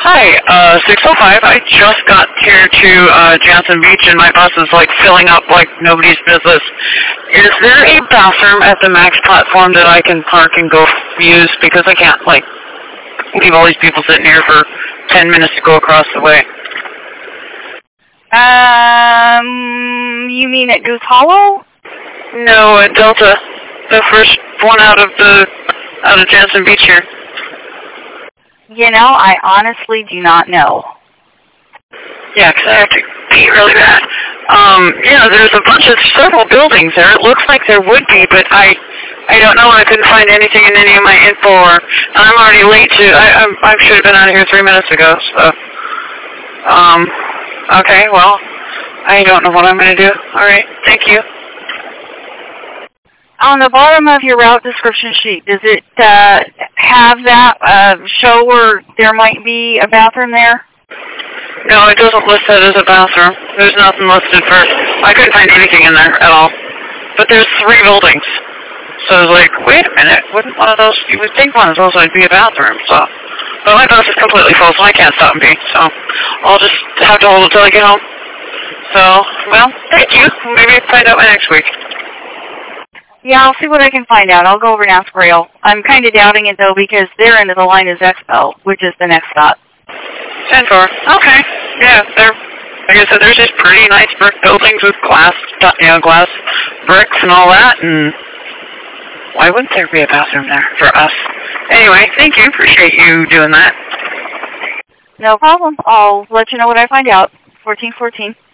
Hi, 605. I just got here to Jansen Beach, and my bus is, like, filling up like nobody's business. Is there a bathroom at the MAX platform that I can park and go use? Because I can't, like, leave all these people sitting here for 10 minutes to go across the way. You mean at Goose Hollow? No, at Delta. The first one out of Jansen Beach here. You know, I honestly do not know. Yeah, 'cause I have to pee really bad. Yeah, there's several buildings there. It looks like there would be, but I don't know. I couldn't find anything in any of my info, or I'm already late to. I should have been out of here 3 minutes ago. So, okay, well, I don't know what I'm going to do. All right, thank you. On the bottom of your route description sheet, does it have that show where there might be a bathroom there? No, it doesn't list that as a bathroom. There's nothing listed for. I couldn't find anything in there at all. But there's 3 buildings. So I was like, wait a minute, wouldn't one of those, you would think one of those would be a bathroom, so. But my bus is completely full, so I can't stop and pee, so I'll just have to hold it till I get home. So, well, thank you. Maybe I can find out by next week. Yeah, I'll see what I can find out. I'll go over and ask Rail. I'm kind of doubting it, though, because their end of the line is Expo, which is the next stop. 10-4. Okay. Yeah, like I said, there's just pretty nice brick buildings with glass bricks and all that, and why wouldn't there be a bathroom there for us? Anyway, thank you. Appreciate you doing that. No problem. I'll let you know what I find out. 1414.